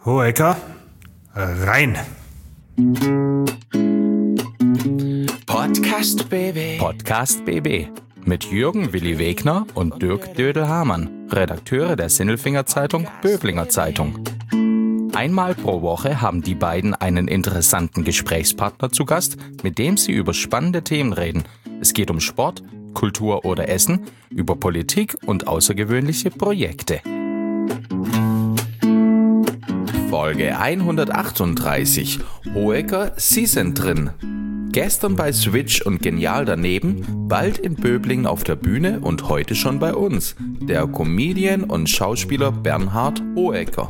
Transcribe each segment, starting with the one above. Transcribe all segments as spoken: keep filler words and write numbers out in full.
Hohecker, rein! Podcast B B. Podcast B B. Mit Jürgen Willi Wegner und Dirk Dödel-Hamann, Redakteure der Sinnelfinger Zeitung Böblinger Zeitung. Einmal pro Woche haben die beiden einen interessanten Gesprächspartner zu Gast, mit dem sie über spannende Themen reden. Es geht um Sport, Kultur oder Essen, über Politik und außergewöhnliche Projekte. Folge hundertachtunddreißig. Hohecker, Sie sind drin. Gestern bei Switch und Genial daneben, bald in Böblingen auf der Bühne und heute schon bei uns, der Comedian und Schauspieler Bernhard Hohecker.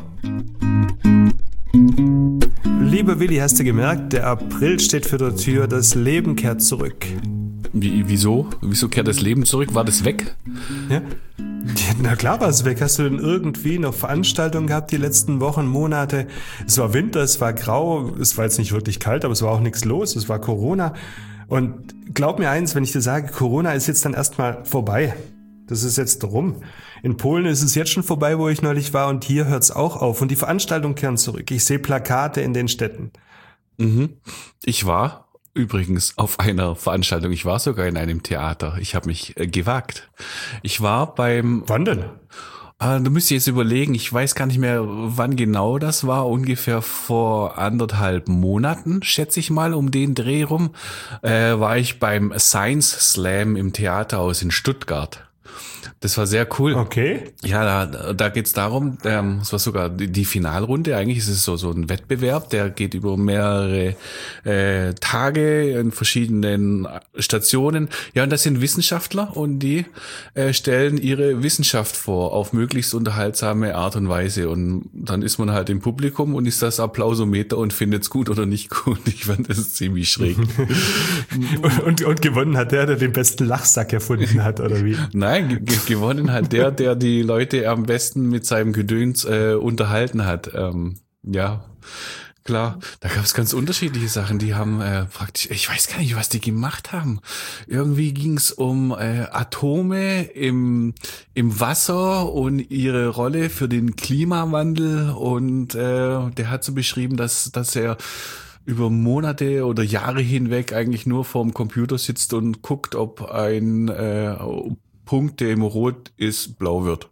Lieber Willi, hast du gemerkt, der April steht für der Tür, das Leben kehrt zurück. Wie, wieso? Wieso kehrt das Leben zurück? War das weg? Ja. Na klar war es weg. Hast du denn irgendwie noch Veranstaltungen gehabt die letzten Wochen, Monate? Es war Winter, es war grau, es war jetzt nicht wirklich kalt, aber es war auch nichts los, es war Corona. Und glaub mir eins, wenn ich dir sage, Corona ist jetzt dann erstmal vorbei. Das ist jetzt rum. In Polen ist es jetzt schon vorbei, wo ich neulich war, und hier hört es auch auf. Und die Veranstaltungen kehren zurück. Ich sehe Plakate in den Städten. Mhm. Ich war übrigens auf einer Veranstaltung. Ich war sogar in einem Theater. Ich habe mich äh, gewagt. Ich war beim... Wann denn? Äh, du müsst jetzt überlegen, ich weiß gar nicht mehr, wann genau das war. Ungefähr vor anderthalb Monaten, schätze ich mal, um den Dreh rum, äh, war ich beim Science Slam im Theaterhaus in Stuttgart. Das war sehr cool. Okay. Ja, da, da geht's darum, ähm, es war sogar die, die Finalrunde, eigentlich ist es so so ein Wettbewerb, der geht über mehrere äh, Tage in verschiedenen Stationen. Ja, und das sind Wissenschaftler, und die äh, stellen ihre Wissenschaft vor, auf möglichst unterhaltsame Art und Weise. Und dann ist man halt im Publikum und ist das Applausometer und findet's gut oder nicht gut. Ich fand das ziemlich schräg. und, und, und gewonnen hat der, der den besten Lachsack erfunden hat, oder wie? Nein, ge- ge- gewonnen hat der, der die Leute am besten mit seinem Gedöns äh, unterhalten hat. Ähm, ja, klar. Da gab es ganz unterschiedliche Sachen. Die haben äh, praktisch, ich weiß gar nicht, was die gemacht haben. Irgendwie ging es um äh, Atome im im Wasser und ihre Rolle für den Klimawandel. Und äh, der hat so beschrieben, dass dass er über Monate oder Jahre hinweg eigentlich nur vorm Computer sitzt und guckt, ob ein äh, Punkt, der immer rot ist, blau wird.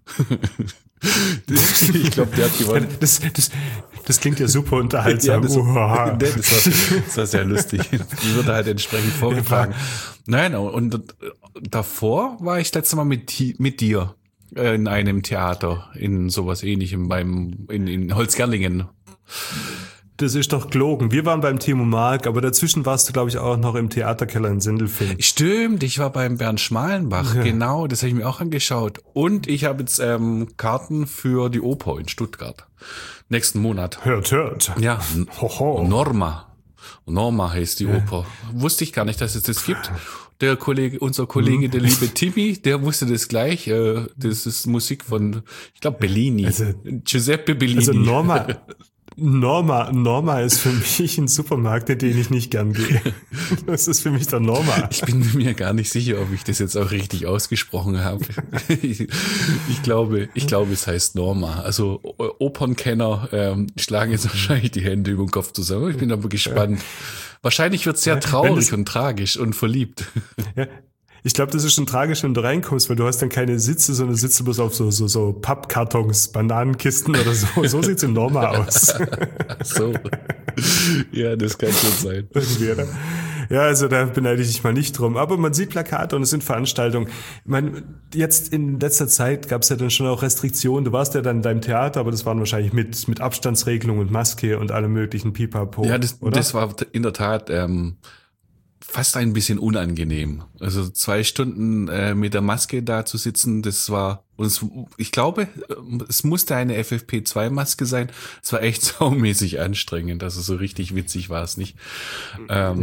Ich glaube, der hat gewonnen. Das, das, das klingt ja super unterhaltsam. Ja, das, war, das, war, das war sehr lustig. Die wird halt entsprechend vorgetragen. Nein, und davor war ich das letzte Mal mit, mit dir in einem Theater, in sowas Ähnlichem, beim, in, in Holzgerlingen. Das ist doch gelogen. Wir waren beim Timo Mark, aber dazwischen warst du, glaube ich, auch noch im Theaterkeller in Sindelfingen. Stimmt, ich war beim Bernd Schmalenbach, ja. Genau, das habe ich mir auch angeschaut. Und ich habe jetzt ähm, Karten für die Oper in Stuttgart. Nächsten Monat. Hört, hört. Ja, Hoho. Norma. Norma heißt die ja. Oper. Wusste ich gar nicht, dass es das gibt. Der Kollege, unser Kollege, der liebe Timmy, der wusste das gleich. Äh, das ist Musik von, ich glaube, Bellini. Also, Giuseppe Bellini. Also Norma... Norma, Norma ist für mich ein Supermarkt, in den ich nicht gern gehe. Das ist für mich der Norma. Ich bin mir gar nicht sicher, ob ich das jetzt auch richtig ausgesprochen habe. Ich, ich glaube, ich glaube, es heißt Norma. Also Opernkenner ähm, schlagen jetzt wahrscheinlich die Hände über den Kopf zusammen. Ich bin aber gespannt. Ja. Wahrscheinlich wird es sehr traurig das, und tragisch und verliebt. Ja. Ich glaube, das ist schon tragisch, wenn du reinkommst, weil du hast dann keine Sitze, sondern sitzt bloß auf so, so, so Pappkartons, Bananenkisten oder so. So sieht's in Norma aus. So. Ja, das kann schon sein. Ja, also da beneide ich dich mal nicht drum. Aber man sieht Plakate und es sind Veranstaltungen. Ich meine, jetzt in letzter Zeit gab es ja dann schon auch Restriktionen. Du warst ja dann in deinem Theater, aber das waren wahrscheinlich mit, mit Abstandsregelung und Maske und allem möglichen Pipapo. Ja, das, oder? das war in der Tat... Ähm fast ein bisschen unangenehm. Also zwei Stunden äh, mit der Maske da zu sitzen, das war, und es, ich glaube, es musste eine F F P zwei Maske sein. Es war echt saumäßig anstrengend. Also so richtig witzig war es nicht. Ähm, ja.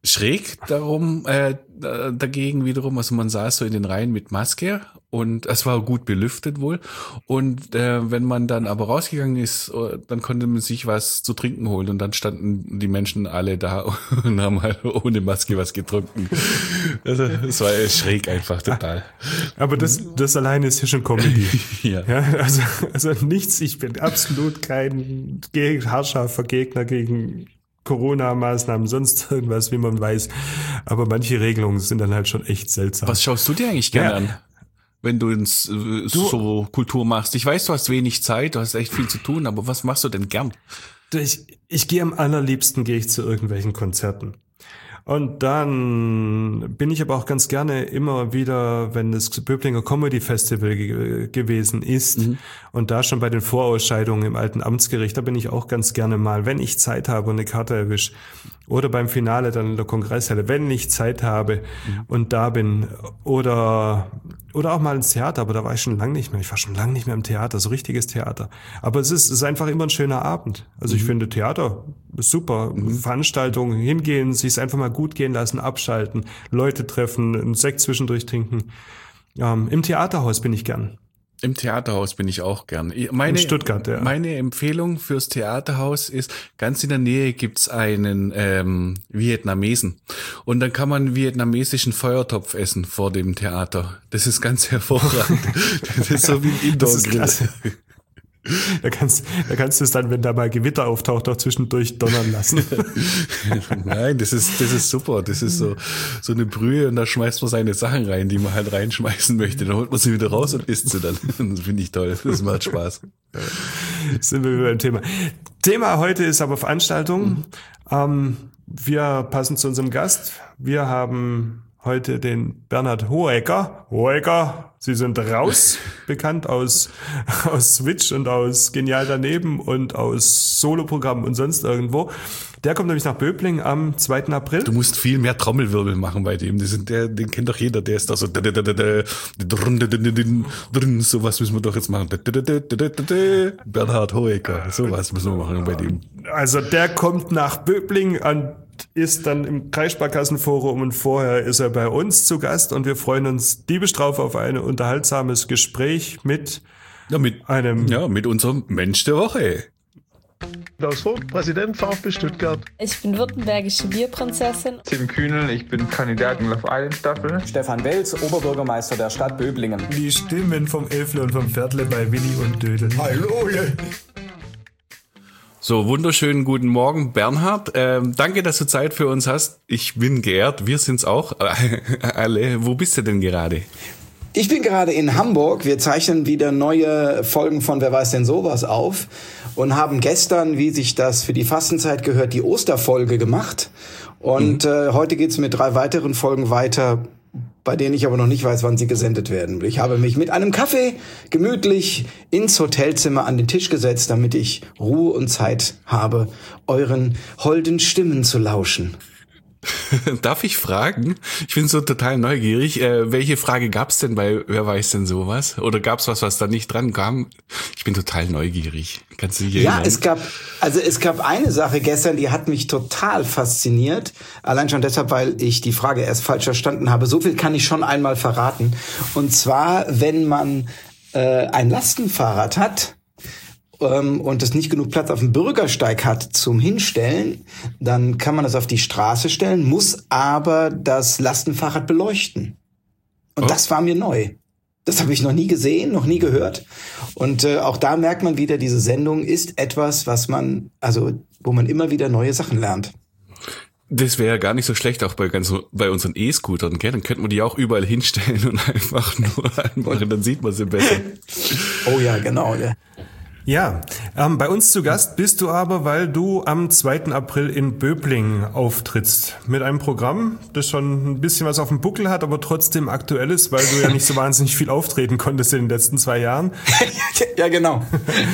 schräg darum, äh, dagegen wiederum, also man saß so in den Reihen mit Maske und es war gut belüftet wohl. Und äh, wenn man dann aber rausgegangen ist, dann konnte man sich was zu trinken holen und dann standen die Menschen alle da und haben halt ohne Maske was getrunken. Also es war schräg einfach total. Aber das, das alleine ist ja schon Comedy. Ja. Ja, also, also nichts, ich bin absolut kein haarscharfer Gegner gegen Corona-Maßnahmen, sonst irgendwas, wie man weiß. Aber manche Regelungen sind dann halt schon echt seltsam. Was schaust du dir eigentlich gerne Ja. an, wenn du ins, äh, so Kultur machst? Ich weiß, du hast wenig Zeit, du hast echt viel zu tun, aber was machst du denn gern? Ich, ich gehe am allerliebsten, gehe ich zu irgendwelchen Konzerten. Und dann bin ich aber auch ganz gerne immer wieder, wenn das Böblinger Comedy Festival ge- gewesen ist mhm. und da schon bei den Vorausscheidungen im alten Amtsgericht, da bin ich auch ganz gerne mal, wenn ich Zeit habe und eine Karte erwische. Oder beim Finale dann in der Kongresshalle, wenn ich Zeit habe mhm. und da bin. Oder oder auch mal ins Theater, aber da war ich schon lange nicht mehr. Ich war schon lange nicht mehr im Theater, so richtiges Theater. Aber es ist, es ist einfach immer ein schöner Abend. Also mhm. ich finde Theater ist super. Mhm. Veranstaltungen, hingehen, sich es einfach mal gut gehen lassen, abschalten, Leute treffen, einen Sekt zwischendurch trinken. Ähm, Im Theaterhaus bin ich gern. Im Theaterhaus bin ich auch gern. Meine, in Stuttgart, ja. Meine Empfehlung fürs Theaterhaus ist, ganz in der Nähe gibt's einen ähm, Vietnamesen. Und dann kann man vietnamesischen Feuertopf essen vor dem Theater. Das ist ganz hervorragend. Das ist so wie ein Indoor-Grill. Da kannst, da kannst du es dann, wenn da mal Gewitter auftaucht, auch zwischendurch donnern lassen. Nein, das ist, das ist super. Das ist so, so eine Brühe und da schmeißt man seine Sachen rein, die man halt reinschmeißen möchte. Dann holt man sie wieder raus und isst sie dann. Das finde ich toll. Das macht Spaß. Sind wir wieder beim Thema. Thema heute ist aber Veranstaltung. Mhm. Ähm, wir passen zu unserem Gast. Wir haben heute den Bernhard Hohecker. Hohecker, Sie sind raus, bekannt aus, aus Switch und aus Genial daneben und aus Soloprogrammen und sonst irgendwo. Der kommt nämlich nach Böblingen am zweiten April. Du musst viel mehr Trommelwirbel machen bei dem. Das sind der, den kennt doch jeder. Der ist da so, sowas müssen wir doch jetzt machen. Bernhard Hohecker, sowas müssen wir machen bei dem. Also der kommt nach Böblingen und ist dann im Kreissparkassenforum und vorher ist er bei uns zu Gast und wir freuen uns diebisch drauf auf ein unterhaltsames Gespräch mit, ja, mit einem ja, mit unserem Mensch der Woche. Klaus Vogt, Präsident VfB Stuttgart. Ich bin württembergische Bierprinzessin. Tim Kühnel, ich bin Kandidat in Love Island Staffel. Stefan Welz, Oberbürgermeister der Stadt Böblingen. Die Stimmen vom Elfle und vom Viertle bei Willi und Dödel. Hallo! So, wunderschönen guten Morgen, Bernhard. Ähm, danke, dass du Zeit für uns hast. Ich bin geehrt, wir sind's auch alle. Wo bist du denn gerade? Ich bin gerade in Hamburg. Wir zeichnen wieder neue Folgen von Wer weiß denn sowas auf und haben gestern, wie sich das für die Fastenzeit gehört, die Osterfolge gemacht. Und mhm. äh, heute geht's mit drei weiteren Folgen weiter, bei denen ich aber noch nicht weiß, wann sie gesendet werden. Ich habe mich mit einem Kaffee gemütlich ins Hotelzimmer an den Tisch gesetzt, damit ich Ruhe und Zeit habe, euren holden Stimmen zu lauschen. Darf ich fragen? Ich bin so total neugierig. Äh, welche Frage gab's denn bei Wer weiß denn sowas? Oder gab's was, was da nicht dran kam? Ich bin total neugierig. Kannst du dich erinnern? Ja, es gab, also es gab eine Sache gestern, die hat mich total fasziniert. Allein schon deshalb, weil ich die Frage erst falsch verstanden habe. So viel kann ich schon einmal verraten. Und zwar, wenn man äh, ein Lastenfahrrad hat, und es nicht genug Platz auf dem Bürgersteig hat zum Hinstellen, dann kann man das auf die Straße stellen, muss aber das Lastenfahrrad beleuchten. Und oh. das war mir neu. Das habe ich noch nie gesehen, noch nie gehört. Und äh, auch da merkt man wieder, diese Sendung ist etwas, was man, also wo man immer wieder neue Sachen lernt. Das wäre ja gar nicht so schlecht, auch bei ganz bei unseren E-Scootern, gell? Dann könnte man die auch überall hinstellen und einfach nur anmachen, dann sieht man sie besser. Oh ja, genau, ja. Ja, ähm, bei uns zu Gast bist du aber, weil du am zweiten April in Böblingen auftrittst. Mit einem Programm, das schon ein bisschen was auf dem Buckel hat, aber trotzdem aktuell ist, weil du ja nicht so wahnsinnig viel auftreten konntest in den letzten zwei Jahren. Ja, genau.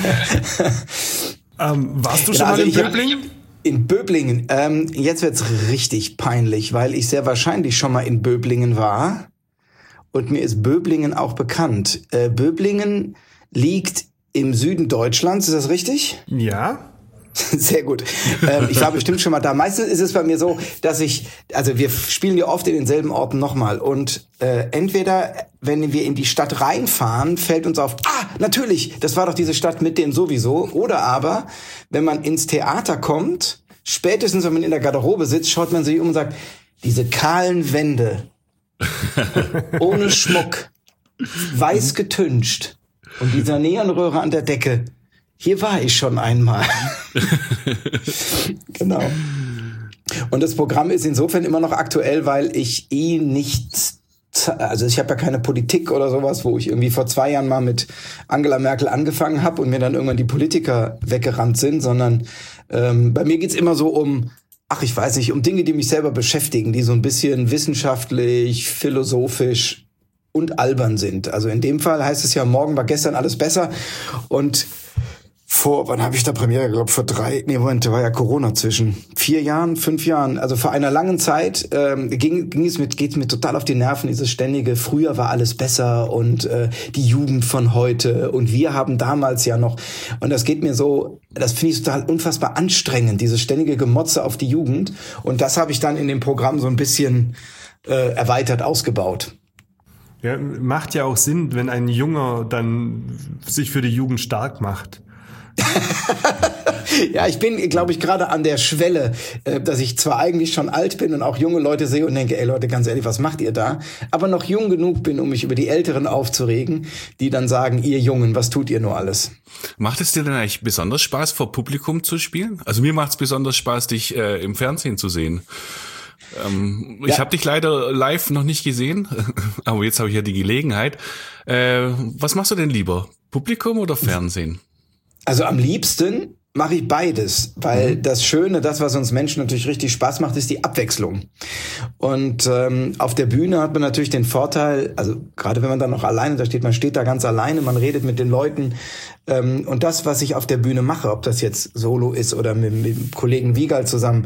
ähm, warst du genau, schon mal also in Böblingen? In Böblingen. Ähm, jetzt wird's richtig peinlich, weil ich sehr wahrscheinlich schon mal in Böblingen war. Und mir ist Böblingen auch bekannt. Äh, Böblingen liegt im Süden Deutschlands, ist das richtig? Ja. Sehr gut. Ähm, ich war bestimmt schon mal da. Meistens ist es bei mir so, dass ich, also wir spielen ja oft in denselben Orten nochmal und äh, entweder, wenn wir in die Stadt reinfahren, fällt uns auf, ah, natürlich, das war doch diese Stadt mit dem sowieso. Oder aber, wenn man ins Theater kommt, spätestens wenn man in der Garderobe sitzt, schaut man sich um und sagt, diese kahlen Wände, ohne Schmuck, weiß getüncht und dieser Neonröhre an der Decke, hier war ich schon einmal. Genau. Und das Programm ist insofern immer noch aktuell, weil ich eh nicht, also ich habe ja keine Politik oder sowas, wo ich irgendwie vor zwei Jahren mal mit Angela Merkel angefangen habe und mir dann irgendwann die Politiker weggerannt sind, sondern ähm, bei mir geht's immer so um, ach ich weiß nicht, um Dinge, die mich selber beschäftigen, die so ein bisschen wissenschaftlich, philosophisch und albern sind. Also in dem Fall heißt es ja, morgen war gestern alles besser und vor, wann habe ich da Premiere, ich glaube vor drei, nee, Moment, da war ja Corona zwischen vier Jahren, fünf Jahren, also vor einer langen Zeit ähm, ging, ging es mit, geht's mir total auf die Nerven, dieses ständige, früher war alles besser und äh, die Jugend von heute und wir haben damals ja noch, und das geht mir so, das finde ich total unfassbar anstrengend, dieses ständige Gemotze auf die Jugend, und das habe ich dann in dem Programm so ein bisschen äh, erweitert ausgebaut. Ja, macht ja auch Sinn, wenn ein Junger dann sich für die Jugend stark macht. Ja, ich bin, glaube ich, gerade an der Schwelle, äh, dass ich zwar eigentlich schon alt bin und auch junge Leute sehe und denke, ey Leute, ganz ehrlich, was macht ihr da? Aber noch jung genug bin, um mich über die Älteren aufzuregen, die dann sagen, ihr Jungen, was tut ihr nur alles? Macht es dir denn eigentlich besonders Spaß, vor Publikum zu spielen? Also mir macht es besonders Spaß, dich äh, im Fernsehen zu sehen. Ähm, ja. Ich habe dich leider live noch nicht gesehen, aber jetzt habe ich ja die Gelegenheit. Äh, was machst du denn lieber? Publikum oder Fernsehen? Also am liebsten mache ich beides, weil mhm. das Schöne, das, was uns Menschen natürlich richtig Spaß macht, ist die Abwechslung. Und ähm, auf der Bühne hat man natürlich den Vorteil, also gerade wenn man dann noch alleine da steht, man steht da ganz alleine, man redet mit den Leuten. Ähm, und das, was ich auf der Bühne mache, ob das jetzt Solo ist oder mit, mit dem Kollegen Wiegal zusammen,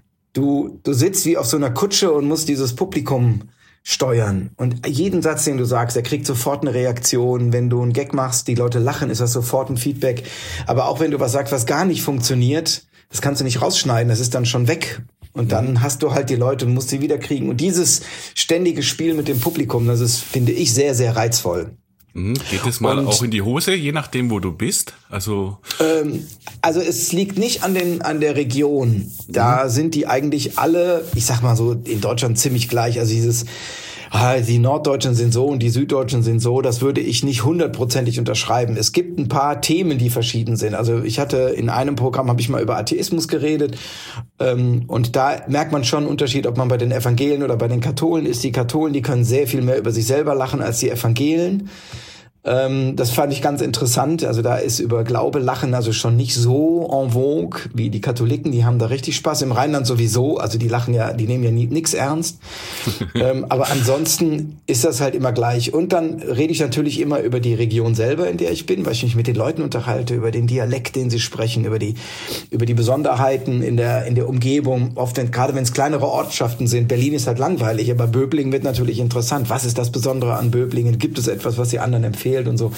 du, du sitzt wie auf so einer Kutsche und musst dieses Publikum steuern. Und jeden Satz, den du sagst, der kriegt sofort eine Reaktion. Wenn du einen Gag machst, die Leute lachen, ist das sofort ein Feedback. Aber auch wenn du was sagst, was gar nicht funktioniert, das kannst du nicht rausschneiden, das ist dann schon weg. Und dann hast du halt die Leute und musst sie wieder kriegen. Und dieses ständige Spiel mit dem Publikum, das ist, finde ich, sehr, sehr reizvoll. Mhm. Geht es mal und, auch in die Hose, je nachdem, wo du bist? Also ähm, also es liegt nicht an den an der Region. Da mhm. sind die eigentlich alle, ich sag mal so, in Deutschland ziemlich gleich. Also dieses, ah, die Norddeutschen sind so und die Süddeutschen sind so, das würde ich nicht hundertprozentig unterschreiben. Es gibt ein paar Themen, die verschieden sind. Also ich hatte in einem Programm, habe ich mal über Atheismus geredet, ähm, und da merkt man schon einen Unterschied, ob man bei den Evangelien oder bei den Katholen ist. Die Katholen, die können sehr viel mehr über sich selber lachen als die Evangelien. Ähm, das fand ich ganz interessant. Also da ist über Glaube Lachen also schon nicht so en vogue wie die Katholiken. Die haben da richtig Spaß. Im Rheinland sowieso. Also die lachen ja, die nehmen ja nie, nix ernst. ähm, aber ansonsten ist das halt immer gleich. Und dann rede ich natürlich immer über die Region selber, in der ich bin, weil ich mich mit den Leuten unterhalte, über den Dialekt, den sie sprechen, über die über die Besonderheiten in der in der Umgebung. Oft, wenn, gerade wenn es kleinere Ortschaften sind. Berlin ist halt langweilig, aber Böblingen wird natürlich interessant. Was ist das Besondere an Böblingen? Gibt es etwas, was die anderen empfehlen? Und so.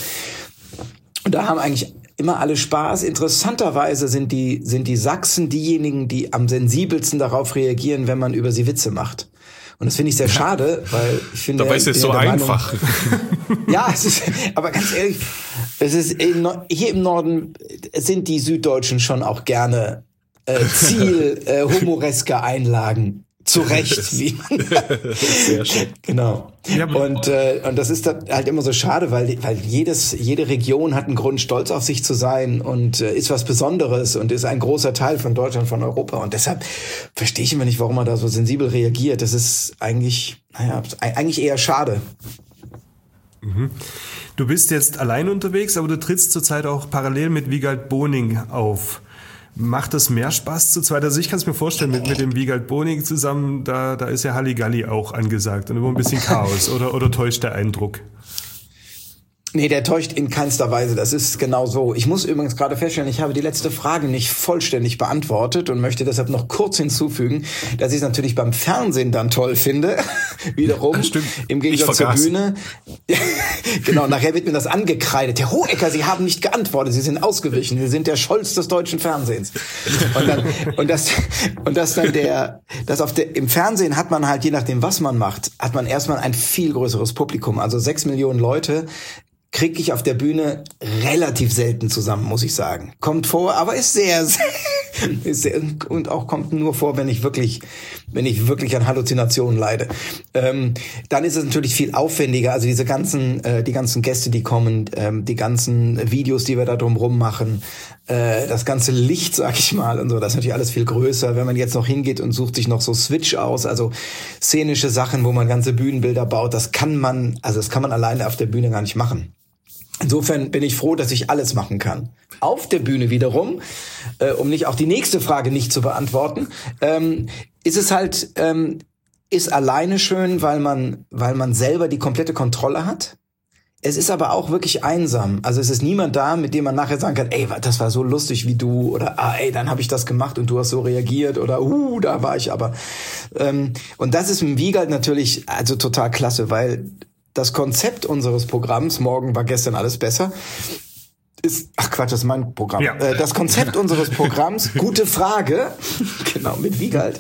Und da haben eigentlich immer alle Spaß. Interessanterweise sind die, sind die Sachsen diejenigen, die am sensibelsten darauf reagieren, wenn man über sie Witze macht. Und das finde ich sehr schade, weil ich finde... Dabei ist es so einfach. Meinung, ja, es ist, aber ganz ehrlich, es ist in, hier im Norden sind die Süddeutschen schon auch gerne äh, Ziel äh, humoresker Einlagen. Zu Recht, wie man. Sehr schön. Genau. Ja, und äh, und das ist dann halt immer so schade, weil weil jedes jede Region hat einen Grund, stolz auf sich zu sein und äh, ist was Besonderes und ist ein großer Teil von Deutschland, von Europa. Und deshalb verstehe ich immer nicht, warum man da so sensibel reagiert. Das ist eigentlich, naja, eigentlich eher schade. Mhm. Du bist jetzt allein unterwegs, aber du trittst zurzeit auch parallel mit Wiegal Boning auf. Macht das mehr Spaß zu zweit? Also ich kann es mir vorstellen, mit, mit dem Wiegal Boning zusammen, da, da ist ja Halligalli auch angesagt und immer ein bisschen Chaos, oder, oder täuscht der Eindruck? Nee, der täuscht in keinster Weise. Das ist genau so. Ich muss übrigens gerade feststellen, ich habe die letzte Frage nicht vollständig beantwortet und möchte deshalb noch kurz hinzufügen, dass ich es natürlich beim Fernsehen dann toll finde. Wiederum. Ja, stimmt. Im Gegensatz zur Bühne. Genau, nachher wird mir das angekreidet. Herr Hohecker, Sie haben nicht geantwortet. Sie sind ausgewichen. Sie sind der Scholz des deutschen Fernsehens. Und dann, und das, und das dann der, das auf der, im Fernsehen hat man halt, je nachdem, was man macht, hat man erstmal ein viel größeres Publikum. Also sechs Millionen Leute kriege ich auf der Bühne relativ selten zusammen, muss ich sagen. Kommt vor, aber ist sehr, sehr, ist sehr und auch kommt nur vor, wenn ich wirklich, wenn ich wirklich an Halluzinationen leide. Ähm, dann ist es natürlich viel aufwendiger. Also diese ganzen, äh, die ganzen Gäste, die kommen, ähm, die ganzen Videos, die wir da drumherum machen, äh, das ganze Licht, sag ich mal, und so, das ist natürlich alles viel größer. Wenn man jetzt noch hingeht und sucht sich noch so Switch aus, also szenische Sachen, wo man ganze Bühnenbilder baut, das kann man, also das kann man alleine auf der Bühne gar nicht machen. Insofern bin ich froh, dass ich alles machen kann. Auf der Bühne wiederum, äh, um nicht auch die nächste Frage nicht zu beantworten, ähm, ist es halt, ähm, ist alleine schön, weil man, weil man selber die komplette Kontrolle hat. Es ist aber auch wirklich einsam. Also es ist niemand da, mit dem man nachher sagen kann, ey, das war so lustig wie du, oder ah, ey, dann habe ich das gemacht und du hast so reagiert, oder uh, da war ich aber. Ähm, und das ist im Wiegald natürlich also total klasse, weil das Konzept unseres Programms, morgen war gestern alles besser, ist, ach Quatsch, das ist mein Programm. Ja. Das Konzept unseres Programms, gute Frage, genau, mit Wiegald,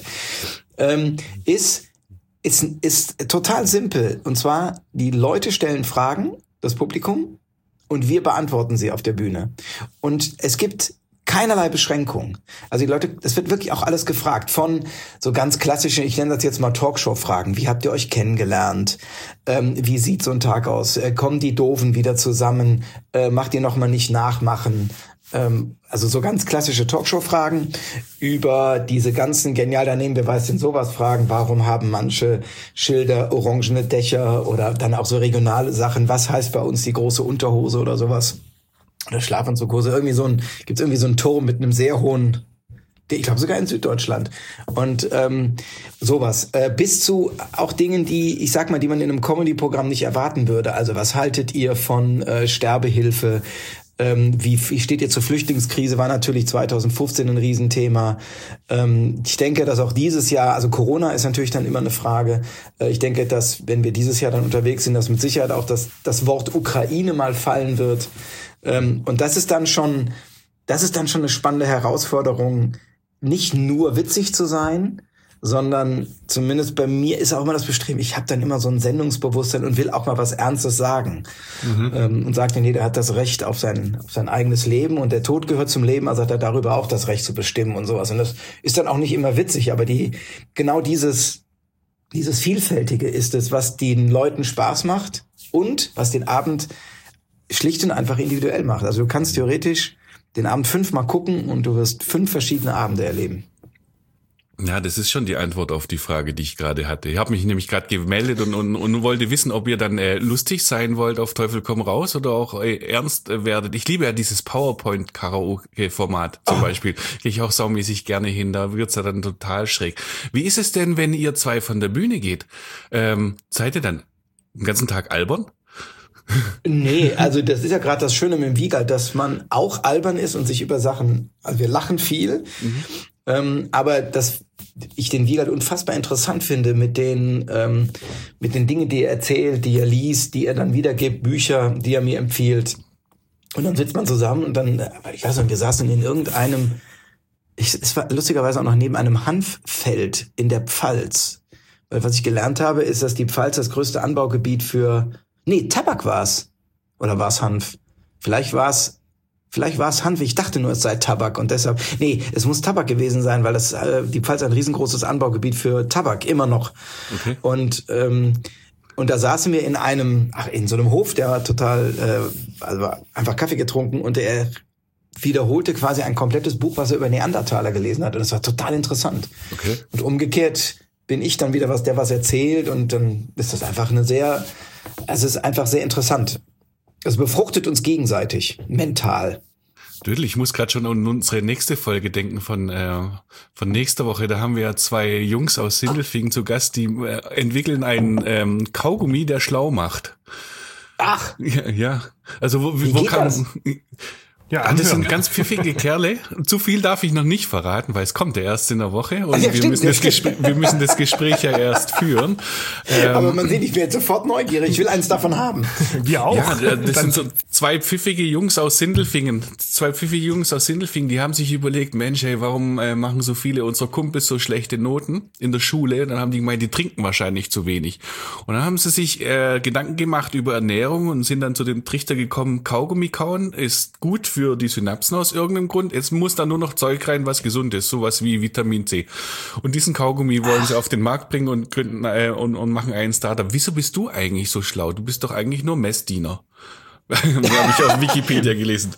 ähm, ist, ist, ist total simpel. Und zwar, die Leute stellen Fragen, das Publikum, und wir beantworten sie auf der Bühne. Und es gibt keinerlei Beschränkung. Also die Leute, es wird wirklich auch alles gefragt. Von so ganz klassischen, ich nenne das jetzt mal Talkshow-Fragen. Wie habt ihr euch kennengelernt? Ähm, wie sieht so ein Tag aus? Äh, kommen die Doofen wieder zusammen? Äh, macht ihr noch mal nicht nachmachen? Ähm, also so ganz klassische Talkshow-Fragen über diese ganzen, genial daneben, wer weiß denn sowas, Fragen. Warum haben manche Schilder orangene Dächer? Oder dann auch so regionale Sachen. Was heißt bei uns die große Unterhose oder sowas? Oder Schlafanzughose, irgendwie so ein, gibt's irgendwie so einen Turm mit einem sehr hohen, ich glaube sogar in Süddeutschland. Und ähm, sowas. Äh, bis zu auch Dingen, die, ich sag mal, die man in einem Comedy-Programm nicht erwarten würde. Also was haltet ihr von äh, Sterbehilfe? Ähm, wie, wie steht ihr zur Flüchtlingskrise? War natürlich zweitausendfünfzehn ein Riesenthema. Ähm, ich denke, dass auch dieses Jahr, also Corona ist natürlich dann immer eine Frage. Äh, ich denke, dass, wenn wir dieses Jahr dann unterwegs sind, dass mit Sicherheit auch das, das Wort Ukraine mal fallen wird. Ähm, und das ist dann schon, das ist dann schon eine spannende Herausforderung, nicht nur witzig zu sein, sondern zumindest bei mir ist auch immer das Bestreben, ich habe dann immer so ein Sendungsbewusstsein und will auch mal was Ernstes sagen. Mhm. Ähm, und sagt, nee, der hat das Recht auf sein, auf sein eigenes Leben und der Tod gehört zum Leben, also hat er darüber auch das Recht zu bestimmen und sowas. Und das ist dann auch nicht immer witzig, aber die, genau dieses, dieses Vielfältige ist es, was den Leuten Spaß macht und was den Abend schlicht und einfach individuell macht. Also du kannst theoretisch den Abend fünfmal gucken und du wirst fünf verschiedene Abende erleben. Ja, das ist schon die Antwort auf die Frage, die ich gerade hatte. Ich habe mich nämlich gerade gemeldet und, und, und wollte wissen, ob ihr dann äh, lustig sein wollt auf Teufel komm raus oder auch äh, ernst äh, werdet. Ich liebe ja dieses PowerPoint-Karaoke-Format zum oh. Beispiel. Gehe ich auch saumäßig gerne hin, da wird's ja dann total schräg. Wie ist es denn, wenn ihr zwei von der Bühne geht? Ähm, seid ihr dann den ganzen Tag albern? Nee, also das ist ja gerade das Schöne mit dem Wiegald, dass man auch albern ist und sich über Sachen, also wir lachen viel, mhm. ähm, aber dass ich den Wiegald unfassbar interessant finde mit den ähm, mit den Dingen, die er erzählt, die er liest, die er dann wiedergibt, Bücher, die er mir empfiehlt. Und dann sitzt man zusammen und dann, ich weiß nicht, wir saßen in irgendeinem, ich, es war lustigerweise auch noch neben einem Hanffeld in der Pfalz. Weil was ich gelernt habe, ist, dass die Pfalz das größte Anbaugebiet für Nee, Tabak war's. Oder war's Hanf? Vielleicht war's, vielleicht war's Hanf. Ich dachte nur, es sei Tabak und deshalb, nee, es muss Tabak gewesen sein, weil das, äh, die Pfalz ein riesengroßes Anbaugebiet für Tabak, immer noch. Okay. Und, ähm, und da saßen wir in einem, ach, in so einem Hof, der war total, äh, also einfach Kaffee getrunken und er wiederholte quasi ein komplettes Buch, was er über Neandertaler gelesen hat und das war total interessant. Okay. Und umgekehrt bin ich dann wieder was, der was erzählt und dann ist das einfach eine sehr, also es ist einfach sehr interessant. Es befruchtet uns gegenseitig, mental. Dödel, ich muss gerade schon an unsere nächste Folge denken von äh, von nächster Woche. Da haben wir ja zwei Jungs aus Sindelfingen zu Gast, die äh, entwickeln einen ähm, Kaugummi, der schlau macht. Ach. Ja, ja. Also wo, Wie wo geht kann das? Ja, Ah, das sind ganz pfiffige Kerle. Zu viel darf ich noch nicht verraten, weil es kommt ja erst in der Woche und Ah, ja, wir, stimmt, müssen das Gespräch, wir müssen das Gespräch ja erst führen. Ähm, Aber man sieht, ich werde sofort neugierig. Ich will eins davon haben. wir auch. Ja, das sind so zwei pfiffige Jungs aus Sindelfingen. Zwei pfiffige Jungs aus Sindelfingen, die haben sich überlegt, Mensch, hey, warum äh, machen so viele unserer Kumpels so schlechte Noten in der Schule? Und dann haben die gemeint, die trinken wahrscheinlich zu wenig. Und dann haben sie sich äh, Gedanken gemacht über Ernährung und sind dann zu dem Trichter gekommen, Kaugummi kauen ist gut für die Synapsen aus irgendeinem Grund. Jetzt muss da nur noch Zeug rein, was gesund ist, sowas wie Vitamin C. Und diesen Kaugummi wollen sie auf den Markt bringen und gründen äh, und, und machen einen Startup. Wieso bist du eigentlich so schlau? Du bist doch eigentlich nur Messdiener. Habe ich auf Wikipedia gelesen.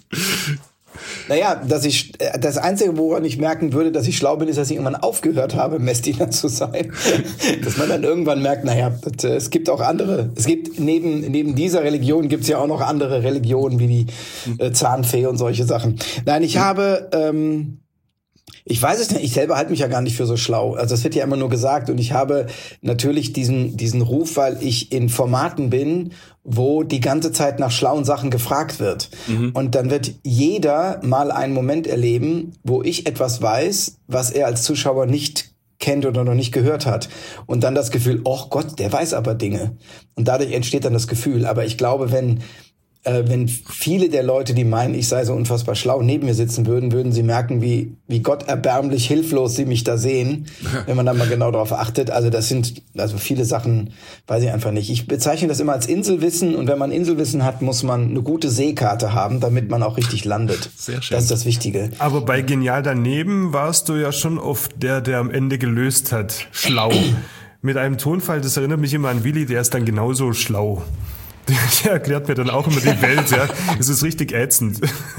Naja, dass ich, das Einzige, woran ich merken würde, dass ich schlau bin, ist, dass ich irgendwann aufgehört habe, Messdiener zu sein. Dass man dann irgendwann merkt, naja, das, es gibt auch andere, es gibt neben, neben dieser Religion gibt es ja auch noch andere Religionen, wie die äh, Zahnfee und solche Sachen. Nein, ich habe, ähm, ich weiß es nicht, ich selber halte mich ja gar nicht für so schlau. Also das wird ja immer nur gesagt und ich habe natürlich diesen, diesen Ruf, weil ich in Formaten bin, wo die ganze Zeit nach schlauen Sachen gefragt wird. Mhm. Und dann wird jeder mal einen Moment erleben, wo ich etwas weiß, was er als Zuschauer nicht kennt oder noch nicht gehört hat. Und dann das Gefühl, oh Gott, der weiß aber Dinge. Und dadurch entsteht dann das Gefühl. Aber ich glaube, wenn Äh, wenn viele der Leute, die meinen, ich sei so unfassbar schlau, neben mir sitzen würden, würden sie merken, wie wie gotterbärmlich hilflos sie mich da sehen, wenn man da mal genau drauf achtet. Also das sind, also viele Sachen, weiß ich einfach nicht. Ich bezeichne das immer als Inselwissen und wenn man Inselwissen hat, muss man eine gute Seekarte haben, damit man auch richtig landet. Sehr schön. Das ist das Wichtige. Aber bei Genial daneben warst du ja schon oft der, der am Ende gelöst hat. Schlau. Mit einem Tonfall, das erinnert mich immer an Willi, der ist dann genauso schlau. Der erklärt mir dann auch immer die Welt, ja. Es ist richtig ätzend.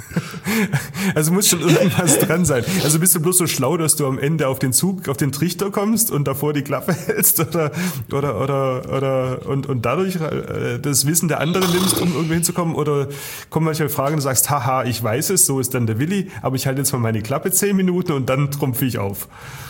Also muss schon irgendwas dran sein. Also bist du bloß so schlau, dass du am Ende auf den Zug, auf den Trichter kommst und davor die Klappe hältst oder, oder, oder, oder, und, und dadurch das Wissen der anderen nimmst, um irgendwo hinzukommen? Oder kommen manchmal Fragen und du sagst, haha, ich weiß es, so ist dann der Willi, aber ich halte jetzt mal meine Klappe zehn Minuten und dann trumpfe ich auf.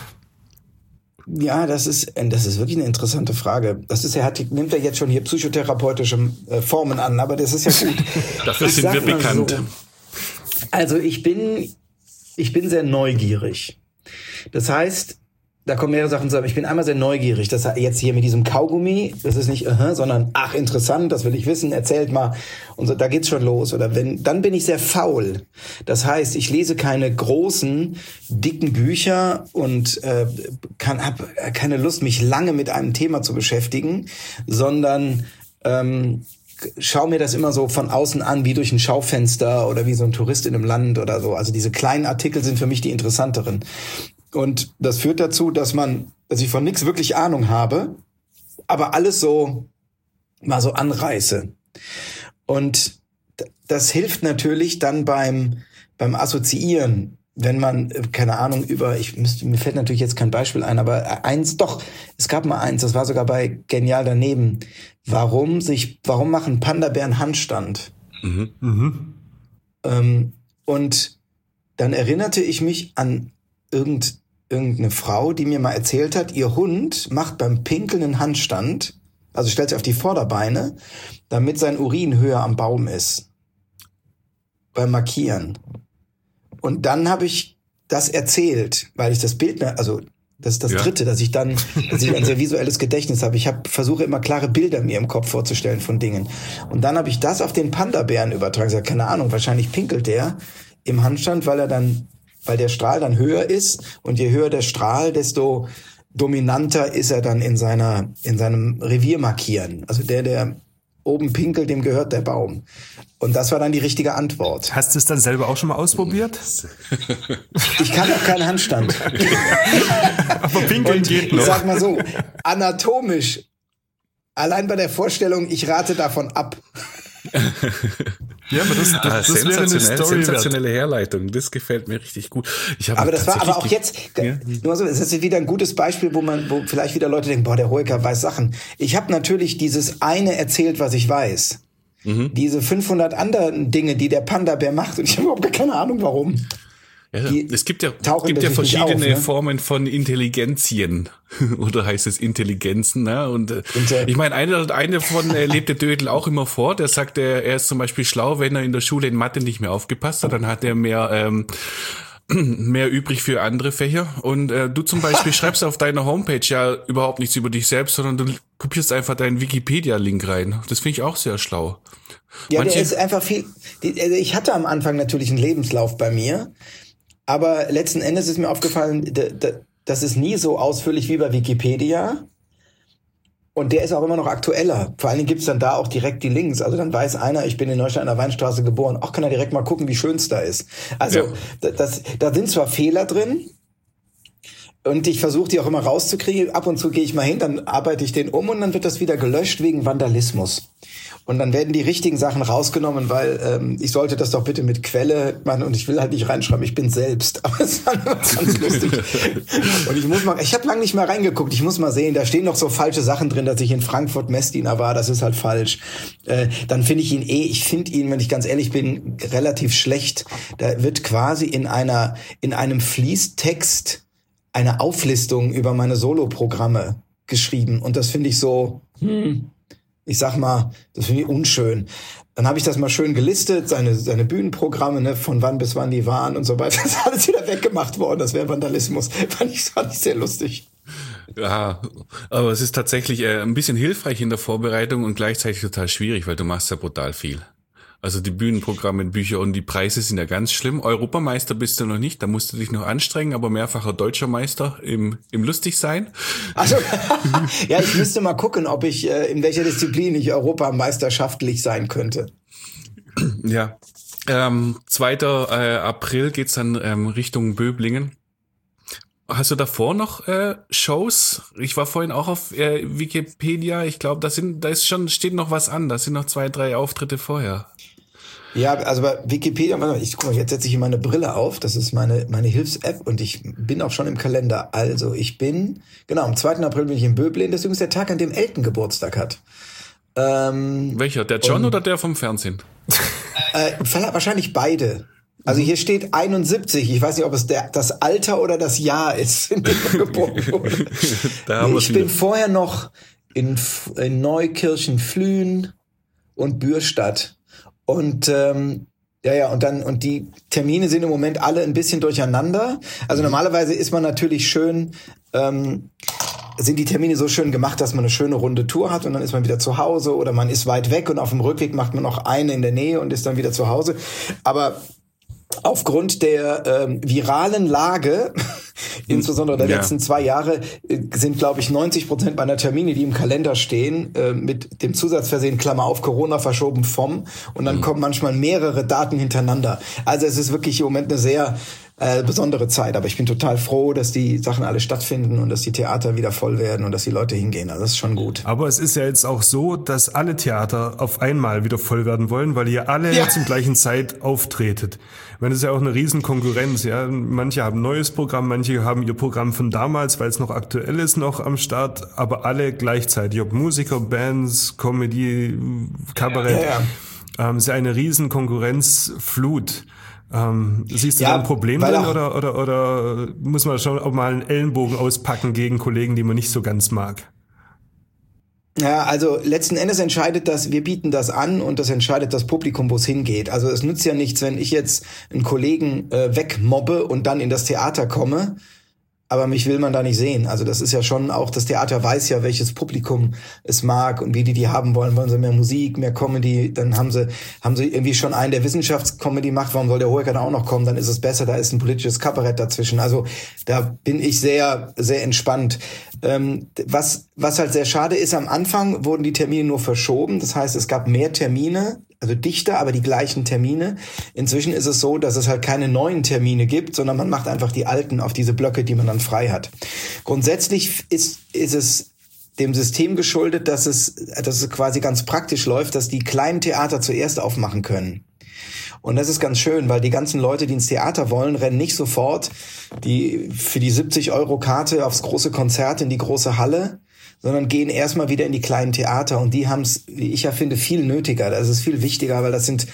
Ja, das ist, das ist wirklich eine interessante Frage. Das ist, er hat, nimmt er jetzt schon hier psychotherapeutische äh, Formen an, aber das ist ja gut. Dafür sind wir bekannt. So, also ich bin, ich bin sehr neugierig. Das heißt, da kommen mehrere Sachen zusammen. Ich bin einmal sehr neugierig. Das jetzt hier mit diesem Kaugummi, das ist nicht, uh-huh, sondern ach, interessant, das will ich wissen, erzählt mal. Und so, da geht's schon los. Oder wenn, dann bin ich sehr faul. Das heißt, ich lese keine großen, dicken Bücher und äh, kann, habe keine Lust, mich lange mit einem Thema zu beschäftigen, sondern ähm, schau mir das immer so von außen an, wie durch ein Schaufenster oder wie so ein Tourist in einem Land oder so. Also diese kleinen Artikel sind für mich die interessanteren. Und das führt dazu, dass man, dass ich von nichts wirklich Ahnung habe, aber alles so mal so anreiße. Und das hilft natürlich dann beim beim Assoziieren, wenn man, keine Ahnung, über, ich müsste, mir fällt natürlich jetzt kein Beispiel ein, aber eins, doch, es gab mal eins, das war sogar bei Genial daneben. Warum sich, warum machen Panda-Bären Handstand? Mhm. Mhm. Ähm, und dann erinnerte ich mich an irgend, irgendeine Frau, die mir mal erzählt hat, ihr Hund macht beim Pinkeln einen Handstand, also stellt sich auf die Vorderbeine, damit sein Urin höher am Baum ist. Beim Markieren. Und dann habe ich das erzählt, weil ich das Bild mehr, also das ist das ja. Dritte, dass ich dann, dass ich ein sehr visuelles Gedächtnis habe. Ich habe versuche immer klare Bilder mir im Kopf vorzustellen von Dingen. Und dann habe ich das auf den Panda-Bären übertragen. Ich sage, keine Ahnung, wahrscheinlich pinkelt der im Handstand, weil er dann, weil der Strahl dann höher ist. Und je höher der Strahl, desto dominanter ist er dann in seiner, in seinem Revier markieren. Also der, der oben pinkelt, dem gehört der Baum. Und das war dann die richtige Antwort. Hast du es dann selber auch schon mal ausprobiert? Ich kann auch keinen Handstand. Aber pinkeln Und geht noch. Ich sag mal so, anatomisch, allein bei der Vorstellung, ich rate davon ab. Ja, aber das, das, ah, das wäre eine Story sensationelle Herleitung. Das gefällt mir richtig gut. Ich aber das war aber auch jetzt, ja. nur so, es ist wieder ein gutes Beispiel, wo man, wo vielleicht wieder Leute denken, boah, der Hoeker weiß Sachen. Ich habe natürlich dieses eine erzählt, was ich weiß. Mhm. Diese fünfhundert anderen Dinge, die der Panda-Bär macht, und ich habe überhaupt keine Ahnung, warum. Ja, die es gibt ja, tauchen gibt ja natürlich verschiedene auf, ne? Formen von Intelligenzien. Oder heißt es Intelligenzen, ne? Und äh, Inter- ich meine, eine, eine von äh, lebt der Dödel auch immer vor, der sagt, er, er ist zum Beispiel schlau, wenn er in der Schule in Mathe nicht mehr aufgepasst hat, dann hat er mehr ähm, mehr übrig für andere Fächer. Und äh, du zum Beispiel schreibst auf deiner Homepage ja überhaupt nichts über dich selbst, sondern du kopierst einfach deinen Wikipedia-Link rein. Das finde ich auch sehr schlau. Ja, Manche, der ist einfach viel. Die, also ich hatte am Anfang natürlich einen Lebenslauf bei mir, aber letzten Endes ist mir aufgefallen, d- d- das ist nie so ausführlich wie bei Wikipedia. Und der ist auch immer noch aktueller. Vor allen Dingen gibt's dann da auch direkt die Links. Also dann weiß einer, ich bin in Neustadt an der Weinstraße geboren. Auch kann er direkt mal gucken, wie schön es da ist. Also Ja. da- das, da sind zwar Fehler drin. Und ich versuche die auch immer rauszukriegen. Ab und zu gehe ich mal hin, dann arbeite ich den um und dann wird das wieder gelöscht wegen Vandalismus. Und dann werden die richtigen Sachen rausgenommen, weil ähm, ich sollte das doch bitte mit Quelle machen und ich will halt nicht reinschreiben, ich bin selbst. Aber es war immer ganz lustig. Und ich muss mal, ich habe lange nicht mehr reingeguckt, ich muss mal sehen, da stehen noch so falsche Sachen drin, dass ich in Frankfurt Messdiener war, das ist halt falsch. Äh, dann finde ich ihn eh, ich finde ihn, wenn ich ganz ehrlich bin, relativ schlecht. Da wird quasi in einer, in einem Fließtext eine Auflistung über meine Soloprogramme geschrieben und das finde ich so, hm, ich sag mal, das finde ich unschön. Dann habe ich das mal schön gelistet, seine seine Bühnenprogramme, ne, von wann bis wann die waren und so weiter. Das ist alles wieder weggemacht worden, das wäre Vandalismus. Fand ich, fand ich sehr lustig. ja, aber es ist tatsächlich äh, ein bisschen hilfreich in der Vorbereitung und gleichzeitig total schwierig, weil du machst ja brutal viel. Also die Bühnenprogramme, Bücher und die Preise sind ja ganz schlimm. Europameister bist du noch nicht, da musst du dich noch anstrengen, aber mehrfacher deutscher Meister im im Lustigsein. Also ja, ich müsste mal gucken, ob ich äh, in welcher Disziplin ich europameisterschaftlich sein könnte. Ja, ähm, zweiter Äh, April geht's dann ähm, Richtung Böblingen. Hast du davor noch äh, Shows? Ich war vorhin auch auf äh, Wikipedia. Ich glaube, da sind, da ist schon steht noch was an. Da sind noch zwei, drei Auftritte vorher. Ja, also bei Wikipedia, warte mal, ich guck mal, jetzt setze ich hier meine Brille auf. Das ist meine meine Hilfs-App und ich bin auch schon im Kalender. Also ich bin, genau, am zweiten April bin ich in Böblingen. Das ist übrigens der Tag, an dem Elton Geburtstag hat. Ähm, Welcher? Der John oder der vom Fernsehen? Äh, wahrscheinlich beide. Also hier steht einundsiebzig. Ich weiß nicht, ob es der, das Alter oder das Jahr ist, in dem er geboren wurde. Da haben Nee, wir's ich bin wieder. vorher noch in, F- in Neukirchen, Flühen und Bürstadt. Und ähm, ja, ja, und dann, und die Termine sind im Moment alle ein bisschen durcheinander. Also normalerweise ist man natürlich schön, ähm, sind die Termine so schön gemacht, dass man eine schöne runde Tour hat und dann ist man wieder zu Hause oder man ist weit weg und auf dem Rückweg macht man noch eine in der Nähe und ist dann wieder zu Hause. Aber aufgrund der ähm, viralen Lage, insbesondere der Ja. letzten zwei Jahre, äh, sind, glaube ich, neunzig Prozent meiner Termine, die im Kalender stehen, äh, mit dem Zusatz versehen, Klammer auf, Corona verschoben vom. Und dann mhm. kommen manchmal mehrere Daten hintereinander. Also es ist wirklich im Moment eine sehr äh, besondere Zeit. Aber ich bin total froh, dass die Sachen alle stattfinden und dass die Theater wieder voll werden und dass die Leute hingehen. Also das ist schon gut. Aber es ist ja jetzt auch so, dass alle Theater auf einmal wieder voll werden wollen, weil ihr alle Ja. zur gleichen Zeit auftretet. Ich meine, das ist ja auch eine riesen Konkurrenz, ja. Manche haben ein neues Programm, manche haben ihr Programm von damals, weil es noch aktuell ist, noch am Start, aber alle gleichzeitig. Ob Musiker, Bands, Comedy, Kabarett. Ja, ja. Ähm, es ist ja eine riesen Konkurrenzflut. Ähm, siehst du Ja, da ein Problem weil drin auch- oder, oder, oder muss man schon auch mal einen Ellenbogen auspacken gegen Kollegen, die man nicht so ganz mag? Ja, also letzten Endes entscheidet das, wir bieten das an und das entscheidet das Publikum, wo es hingeht. Also es nützt ja nichts, wenn ich jetzt einen Kollegen äh, wegmobbe und dann in das Theater komme, aber mich will man da nicht sehen. Also das ist ja schon auch, das Theater weiß ja, welches Publikum es mag und wie die die haben wollen. Wollen sie mehr Musik, mehr Comedy, dann haben sie haben sie irgendwie schon einen, der Wissenschaftscomedy macht. Warum soll der Hohecker da auch noch kommen? Dann ist es besser, da ist ein politisches Kabarett dazwischen. Also da bin ich sehr, sehr entspannt. Ähm, was, was halt sehr schade ist, am Anfang wurden die Termine nur verschoben. Das heißt, es gab mehr Termine, also dichter, aber die gleichen Termine. Inzwischen ist es so, dass es halt keine neuen Termine gibt, sondern man macht einfach die alten auf diese Blöcke, die man dann frei hat. Grundsätzlich ist, ist es dem System geschuldet, dass es, dass es quasi ganz praktisch läuft, dass die kleinen Theater zuerst aufmachen können. Und das ist ganz schön, weil die ganzen Leute, die ins Theater wollen, rennen nicht sofort die für die siebzig Euro Karte aufs große Konzert in die große Halle, sondern gehen erstmal wieder in die kleinen Theater. Und die haben es, wie ich ja finde, viel nötiger. Das ist viel wichtiger, weil das sind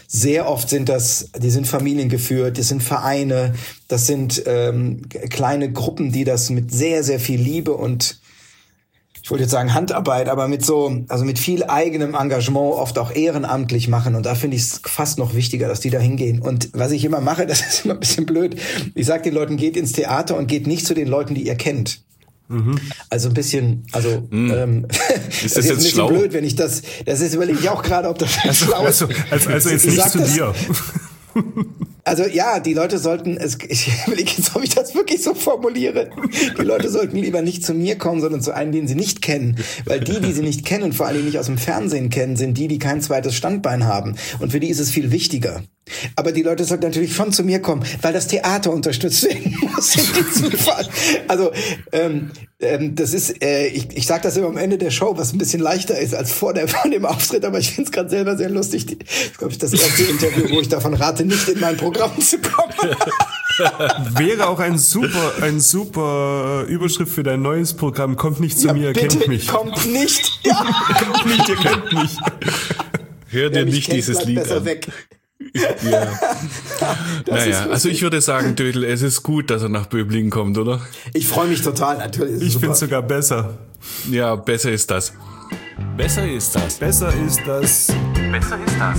sehr oft sind das, die sind familiengeführt, das sind Vereine, das sind ähm, kleine Gruppen, die das mit sehr, sehr viel Liebe und ich wollte jetzt sagen Handarbeit, aber mit so, also mit viel eigenem Engagement, oft auch ehrenamtlich machen. Und da finde ich es fast noch wichtiger, dass die da hingehen. Und was ich immer mache, das ist immer ein bisschen blöd. Ich sage den Leuten, geht ins Theater und geht nicht zu den Leuten, die ihr kennt. Mhm. Also ein bisschen, also mhm. ähm, ist das, das ist jetzt ein bisschen schlau? blöd, wenn ich das, das ist, überlege ich auch gerade, ob das also, schlau ist. Also, also, also jetzt nicht zu das, dir. Also ja, die Leute sollten, es, ich überlege jetzt, ob ich das wirklich so formuliere. Die Leute sollten lieber nicht zu mir kommen, sondern zu einem, den sie nicht kennen. Weil die, die sie nicht kennen und vor allem nicht aus dem Fernsehen kennen, sind die, die kein zweites Standbein haben. Und für die ist es viel wichtiger. Aber die Leute sollten natürlich schon zu mir kommen, weil das Theater unterstützt werden muss in diesem Fall. Also ähm, ähm, das ist, äh, ich, ich sage das immer am Ende der Show, was ein bisschen leichter ist als vor, der, vor dem Auftritt, aber ich finde es gerade selber sehr lustig. Das ist, glaube ich, das erste Interview, wo ich davon rate, nicht in mein Programm zu kommen. Wäre auch ein super, ein super Überschrift für dein neues Programm. Kommt nicht zu ja, mir, bitte, kennt mich. Kommt nicht. Ja. Kommt nicht, ihr kennt mich. Hör dir Wer mich nicht kennt, dieses bleibt Lied besser an. weg. Ja. Naja, ist also ich würde sagen, Dödel, es ist gut, dass er nach Böblingen kommt, oder? Ich freue mich total, natürlich. Ich finde es sogar besser. Ja, besser ist das. Besser ist das. Besser ist das. Besser ist das.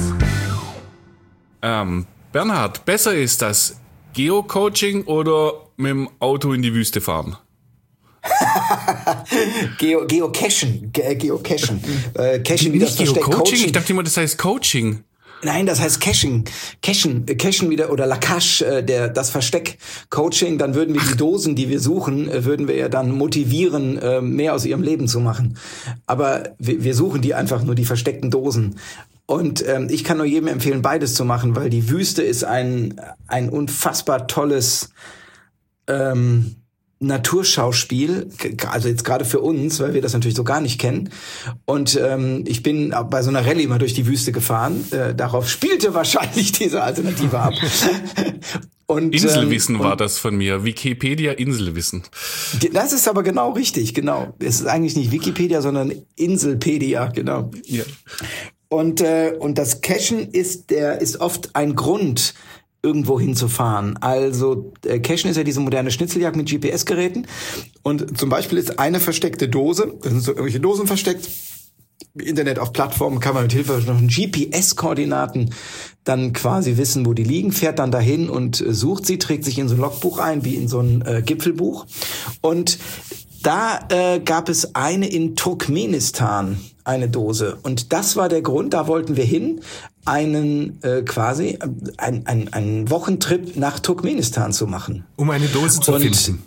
Ähm, Bernhard, besser ist das Geocoaching oder mit dem Auto in die Wüste fahren? Geo, Geocachen. Ge, Geocachen. Äh, Cachen wie das Nicht Versteck. Geocoaching? Coaching. Ich dachte immer, das heißt Coaching. Nein, das heißt Caching. Cachen, Cachen wieder oder La Cache, äh, der das Versteck. Coaching, dann würden wir die Dosen, die wir suchen, äh, würden wir ja dann motivieren, äh, mehr aus ihrem Leben zu machen. Aber wir, wir suchen die einfach nur, die versteckten Dosen. Und ähm, ich kann nur jedem empfehlen, beides zu machen, weil die Wüste ist ein ein unfassbar tolles ähm, Naturschauspiel, also jetzt gerade für uns, weil wir das natürlich so gar nicht kennen. Und ähm, ich bin bei so einer Rallye mal durch die Wüste gefahren. Äh, darauf spielte wahrscheinlich diese Alternative ab. Und, Inselwissen ähm, war das von mir. Wikipedia Inselwissen. Das ist aber genau richtig, genau. Es ist eigentlich nicht Wikipedia, sondern Inselpedia, genau. Ja. Und äh, und das Cachen ist der ist oft ein Grund, irgendwo hinzufahren. Also äh, Cachen ist ja diese moderne Schnitzeljagd mit G P S-Geräten. Und zum Beispiel ist eine versteckte Dose, da sind so irgendwelche Dosen versteckt. Im Internet auf Plattformen kann man mit Hilfe von G P S-Koordinaten dann quasi wissen, wo die liegen, fährt dann dahin und äh, sucht sie, trägt sich in so ein Logbuch ein, wie in so ein äh, Gipfelbuch. Und da äh, gab es eine in Turkmenistan, eine Dose. Und das war der Grund, da wollten wir hin, einen äh, quasi ein, ein, einen Wochentrip nach Turkmenistan zu machen. Um eine Dose zu Und finden.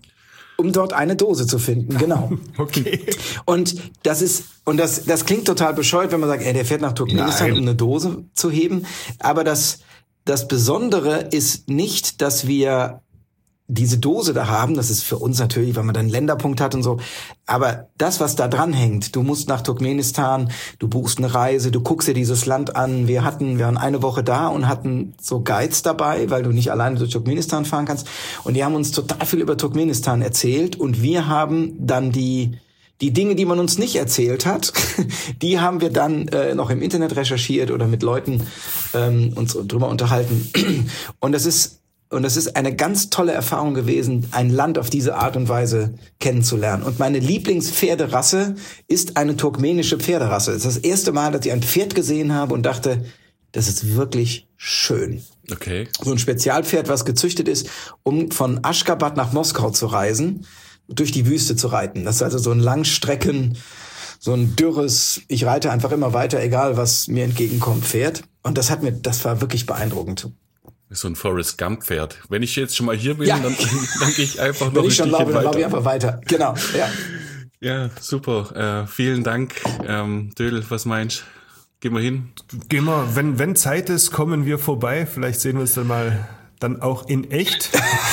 Um dort eine Dose zu finden, genau. Okay. Und das ist, und das, das klingt total bescheuert, wenn man sagt, ey, der fährt nach Turkmenistan, Nein. um eine Dose zu heben. Aber das, das Besondere ist nicht, dass wir diese Dose da haben, das ist für uns natürlich, weil man dann einen Länderpunkt hat und so, aber das, was da dran hängt, du musst nach Turkmenistan, du buchst eine Reise, du guckst dir dieses Land an, wir hatten, wir waren eine Woche da und hatten so Guides dabei, weil du nicht alleine durch Turkmenistan fahren kannst und die haben uns total viel über Turkmenistan erzählt und wir haben dann die Die Dinge, die man uns nicht erzählt hat, die haben wir dann äh, noch im Internet recherchiert oder mit Leuten ähm, uns drüber unterhalten. Und das ist Und es ist eine ganz tolle Erfahrung gewesen, ein Land auf diese Art und Weise kennenzulernen. Und meine Lieblingspferderasse ist eine turkmenische Pferderasse. Es ist das erste Mal, dass ich ein Pferd gesehen habe und dachte, das ist wirklich schön. Okay. So ein Spezialpferd, was gezüchtet ist, um von Aschgabat nach Moskau zu reisen, durch die Wüste zu reiten. Das ist also so ein Langstrecken, so ein dürres, ich reite einfach immer weiter, egal was mir entgegenkommt, Pferd. Und das hat mir, das war wirklich beeindruckend. So ein Forrest Gump Pferd. Wenn ich jetzt schon mal hier bin, Ja. dann, dann gehe ich einfach noch Wenn ein ich schon Stückchen laufe, dann laufe ich weiter. einfach weiter. Genau, ja. Ja, super. Äh, vielen Dank. Ähm, Dödel, was meinst du? Gehen wir hin? Gehen wir, wenn, wenn Zeit ist, kommen wir vorbei. Vielleicht sehen wir uns dann mal dann auch in echt.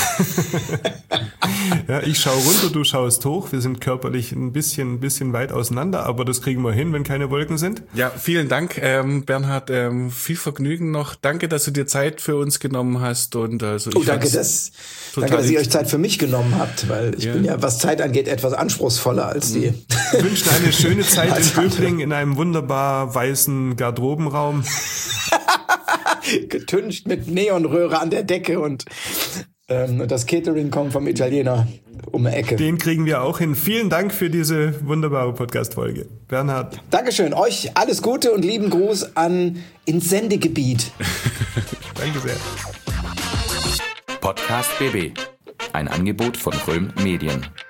Ja, ich schaue runter, du schaust hoch. Wir sind körperlich ein bisschen, ein bisschen weit auseinander, aber das kriegen wir hin, wenn keine Wolken sind. Ja, vielen Dank, ähm, Bernhard. Ähm, viel Vergnügen noch. Danke, dass du dir Zeit für uns genommen hast. Und also ich Oh, danke, fand's dass, total danke, dass ihr lieb. euch Zeit für mich genommen habt, weil ich Ja. bin ja, was Zeit angeht, etwas anspruchsvoller als die. Wir wünschen eine schöne Zeit Als in andere. Böblingen in einem wunderbar weißen Garderobenraum. getüncht mit Neonröhre an der Decke und ähm, das Catering kommt vom Italiener um die Ecke. Den kriegen wir auch hin. Vielen Dank für diese wunderbare Podcast-Folge. Bernhard. Dankeschön. Euch alles Gute und lieben Gruß an ins Sendegebiet. Danke sehr. Podcast B B. Ein Angebot von Röhm Medien.